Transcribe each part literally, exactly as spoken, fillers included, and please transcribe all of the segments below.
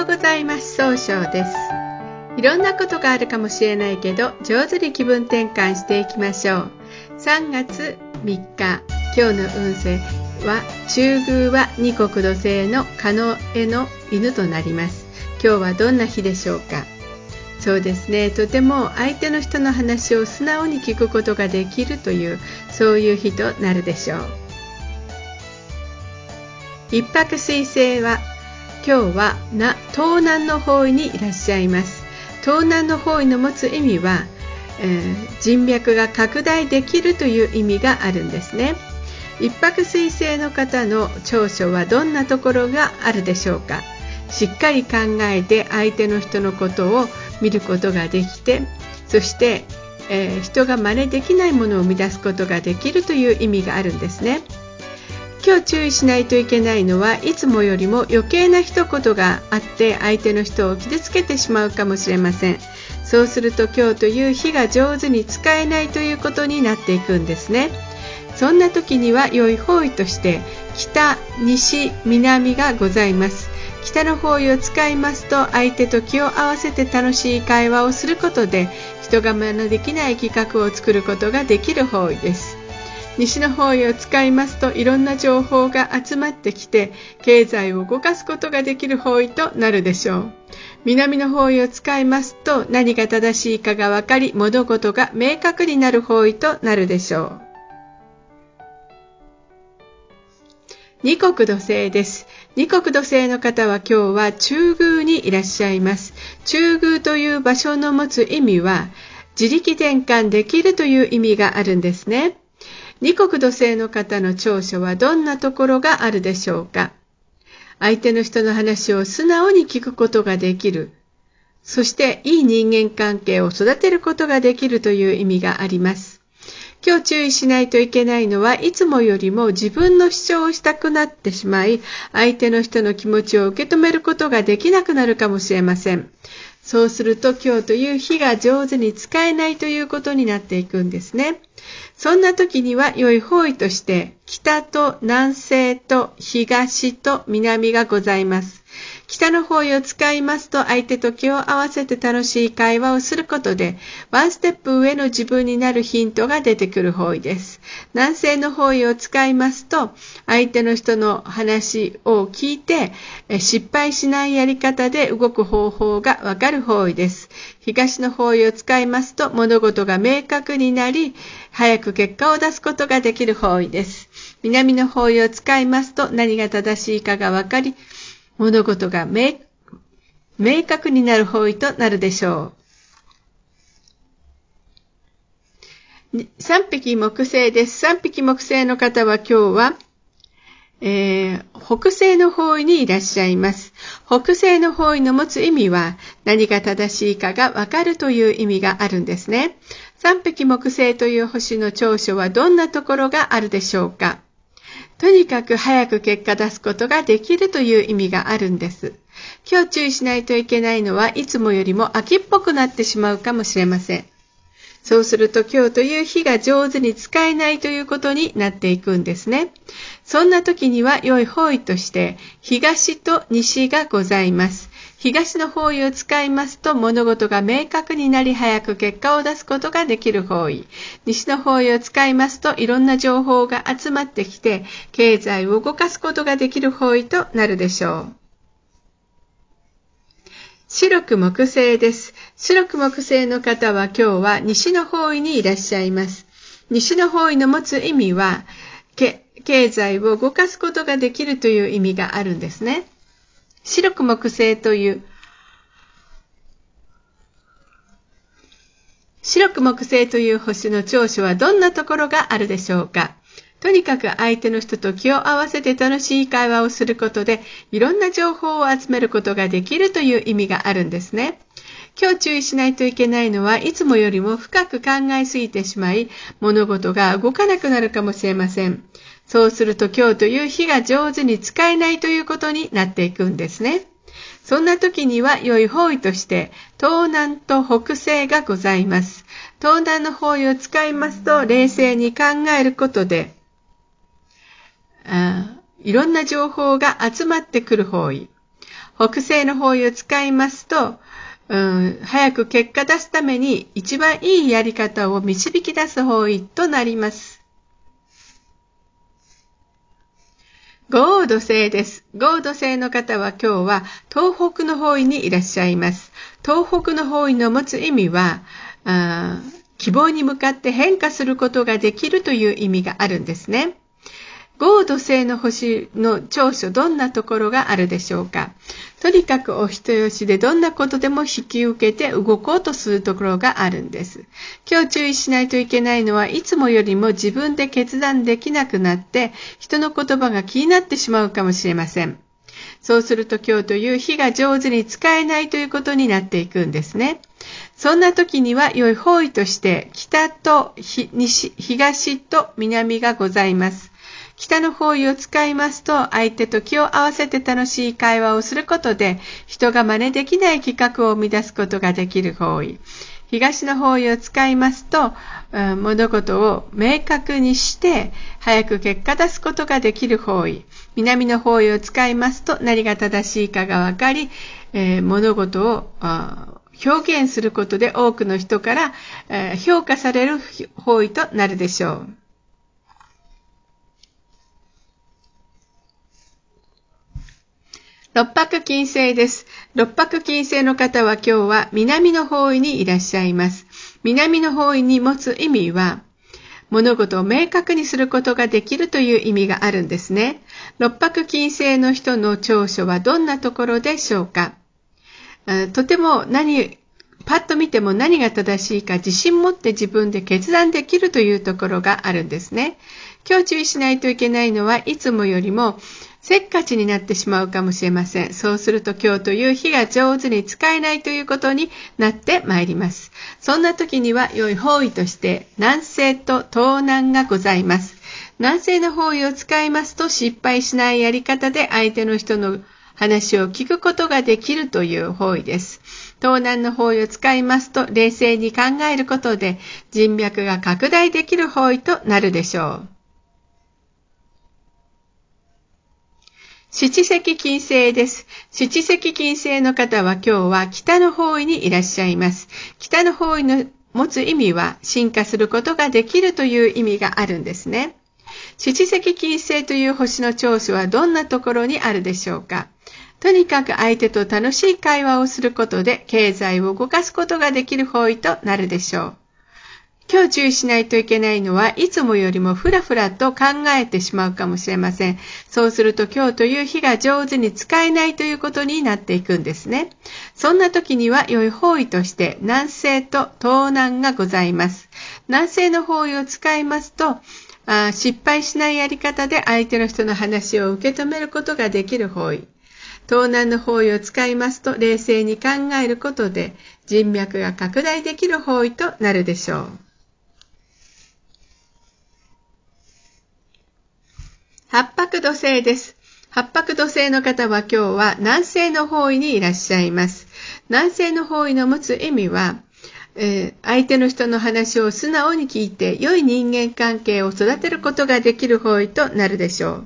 ございます。総称です。いろんなことがあるかもしれないけど、上手に気分転換していきましょう。さんがつみっか、今日の運勢は中宮は二国土星の庚の犬となります。今日はどんな日でしょうか。そうですね、とても相手の人の話を素直に聞くことができるという、そういう日となるでしょう。一泊水星は今日はな東南の方位にいらっしゃいます。東南の方位の持つ意味は、えー、人脈が拡大できるという意味があるんですね。一泊水星の方の長所はどんなところがあるでしょうか。しっかり考えて相手の人のことを見ることができて、そして、えー、人が真似できないものを生み出すことができるという意味があるんですね。今日注意しないといけないのは、いつもよりも余計な一言があって相手の人を傷つけてしまうかもしれません。そうすると今日という日が上手に使えないということになっていくんですね。そんな時には良い方位として北、西、南がございます。北の方位を使いますと、相手と気を合わせて楽しい会話をすることで人が真似できない企画を作ることができる方位です。西の方位を使いますと、いろんな情報が集まってきて経済を動かすことができる方位となるでしょう。南の方位を使いますと、何が正しいかが分かり、物事が明確になる方位となるでしょう。二国土星です。二国土星の方は今日は中宮にいらっしゃいます。中宮という場所の持つ意味は、自力転換できるという意味があるんですね。二国土星の方の長所はどんなところがあるでしょうか。相手の人の話を素直に聞くことができる。そしていい人間関係を育てることができるという意味があります。今日注意しないといけないのは、いつもよりも自分の主張をしたくなってしまい、相手の人の気持ちを受け止めることができなくなるかもしれません。そうすると今日という日が上手に使えないということになっていくんですね。そんな時には良い方位として北と南西と東と南がございます。北の方位を使いますと、相手と気を合わせて楽しい会話をすることでワンステップ上の自分になるヒントが出てくる方位です。南西の方位を使いますと、相手の人の話を聞いて失敗しないやり方で動く方法がわかる方位です。東の方位を使いますと、物事が明確になり早く結果を出すことができる方位です。南の方位を使いますと、何が正しいかが分かり、物事が 明, 明確になる方位となるでしょう。三匹木星です。三匹木星の方は今日は、えー、北西の方位にいらっしゃいます。北西の方位の持つ意味は、何が正しいかが分かるという意味があるんですね。三匹木星という星の長所はどんなところがあるでしょうか。とにかく早く結果出すことができるという意味があるんです。今日注意しないといけないのは、いつもよりも秋っぽくなってしまうかもしれません。そうすると今日という日が上手に使えないということになっていくんですね。そんな時には良い方位として東と西がございます。東の方位を使いますと、物事が明確になり早く結果を出すことができる方位。西の方位を使いますと、いろんな情報が集まってきて経済を動かすことができる方位となるでしょう。白く木星です。白く木星の方は今日は西の方位にいらっしゃいます。西の方位の持つ意味は、け経済を動かすことができるという意味があるんですね。白く木星という白く木星という星の長所はどんなところがあるでしょうか。とにかく相手の人と気を合わせて楽しい会話をすることで、いろんな情報を集めることができるという意味があるんですね。今日注意しないといけないのは、いつもよりも深く考えすぎてしまい、物事が動かなくなるかもしれません。そうすると今日という日が上手に使えないということになっていくんですね。そんな時には良い方位として東南と北西がございます。東南の方位を使いますと、冷静に考えることであいろんな情報が集まってくる方位。 北西の方位を使いますと、うん、早く結果出すために一番いいやり方を導き出す方位となります。豪土星です。豪土星の方は今日は東北の方位にいらっしゃいます。東北の方位の持つ意味は、あ希望に向かって変化することができるという意味があるんですね。豪土星の星の長所、どんなところがあるでしょうか。とにかくお人よしでどんなことでも引き受けて動こうとするところがあるんです。今日注意しないといけないのは、いつもよりも自分で決断できなくなって人の言葉が気になってしまうかもしれません。そうすると今日という日が上手に使えないということになっていくんですね。そんな時には良い方位として北と西、東と南がございます。北の方位を使いますと、相手と気を合わせて楽しい会話をすることで、人が真似できない企画を生み出すことができる方位。東の方位を使いますと、うん、物事を明確にして、早く結果出すことができる方位。南の方位を使いますと、何が正しいかがわかり、えー、物事を表現することで多くの人から、えー、評価される方位となるでしょう。六白金星です。六白金星の方は今日は南の方位にいらっしゃいます。南の方位に持つ意味は、物事を明確にすることができるという意味があるんですね。六白金星の人の長所はどんなところでしょうか。とても何、パッと見ても何が正しいか自信持って自分で決断できるというところがあるんですね。今日注意しないといけないのはいつもよりもせっかちになってしまうかもしれません。そうすると今日という日が上手に使えないということになってまいります。そんな時には良い方位として南西と東南がございます。南西の方位を使いますと失敗しないやり方で相手の人の話を聞くことができるという方位です。東南の方位を使いますと冷静に考えることで人脈が拡大できる方位となるでしょう。七石金星です。七石金星の方は今日は北の方位にいらっしゃいます。北の方位の持つ意味は進化することができるという意味があるんですね。七石金星という星の長所はどんなところにあるでしょうか。とにかく相手と楽しい会話をすることで経済を動かすことができる方位となるでしょう。今日注意しないといけないのはいつもよりもふらふらと考えてしまうかもしれません。そうすると今日という日が上手に使えないということになっていくんですね。そんな時には良い方位として南西と東南がございます。南西の方位を使いますとあ失敗しないやり方で相手の人の話を受け止めることができる方位。東南の方位を使いますと冷静に考えることで人脈が拡大できる方位となるでしょう。八白土星です。八白土星の方は今日は南西の方位にいらっしゃいます。南西の方位の持つ意味は、えー、相手の人の話を素直に聞いて良い人間関係を育てることができる方位となるでしょう。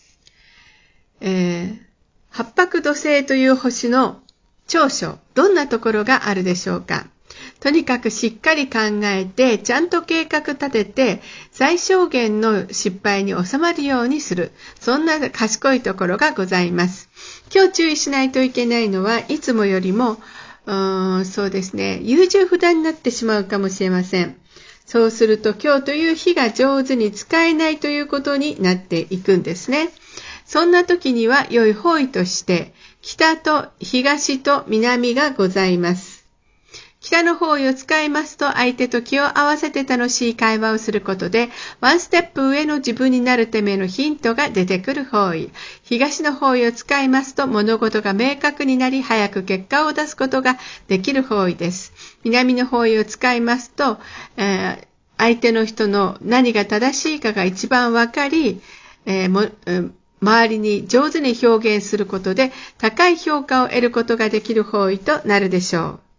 えー、八白土星という星の長所、どんなところがあるでしょうか。とにかくしっかり考えて、ちゃんと計画立てて、最小限の失敗に収まるようにする。そんな賢いところがございます。今日注意しないといけないのはいつもよりも、うーん、そうですね、優柔不断になってしまうかもしれません。そうすると今日という日が上手に使えないということになっていくんですね。そんな時には良い方位として北と東と南がございます。北の方位を使いますと相手と気を合わせて楽しい会話をすることでワンステップ上の自分になるためのヒントが出てくる方位。東の方位を使いますと物事が明確になり早く結果を出すことができる方位です。南の方位を使いますと、えー、相手の人の何が正しいかが一番わかり、えーもうん周りに上手に表現することで高い評価を得ることができる方位となるでしょう。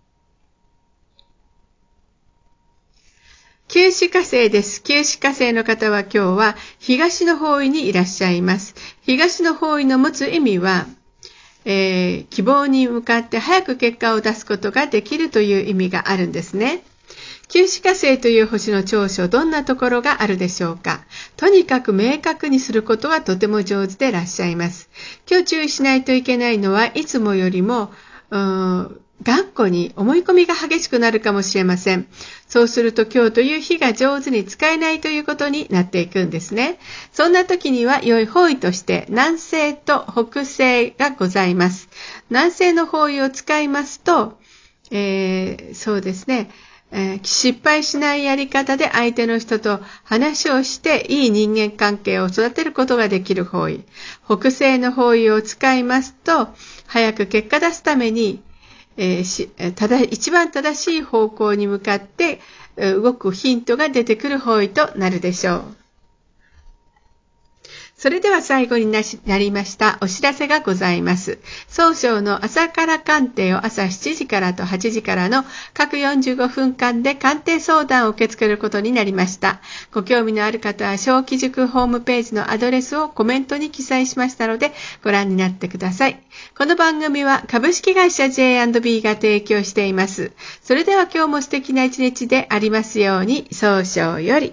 九紫火星です。九紫火星の方は今日は東の方位にいらっしゃいます。東の方位の持つ意味は、 えー、希望に向かって早く結果を出すことができるという意味があるんですね。九死火星という星の長所、どんなところがあるでしょうか。とにかく明確にすることはとても上手でいらっしゃいます。今日注意しないといけないのは、いつもよりもうーん頑固に思い込みが激しくなるかもしれません。そうすると今日という日が上手に使えないということになっていくんですね。そんな時には良い方位として南西と北西がございます。南西の方位を使いますと、えー、そうですね、えー、失敗しないやり方で相手の人と話をしていい人間関係を育てることができる方位。北西の方位を使いますと、早く結果出すために、えー、しただ一番正しい方向に向かって動くヒントが出てくる方位となるでしょう。それでは最後になりましたお知らせがございます。総称の朝から鑑定を朝しちじからとはちじからの各よんじゅうごふんかんで鑑定相談を受け付けることになりました。ご興味のある方は小規塾ホームページのアドレスをコメントに記載しましたのでご覧になってください。この番組は株式会社 ジェイアンドビー が提供しています。それでは今日も素敵な一日でありますように、総称より。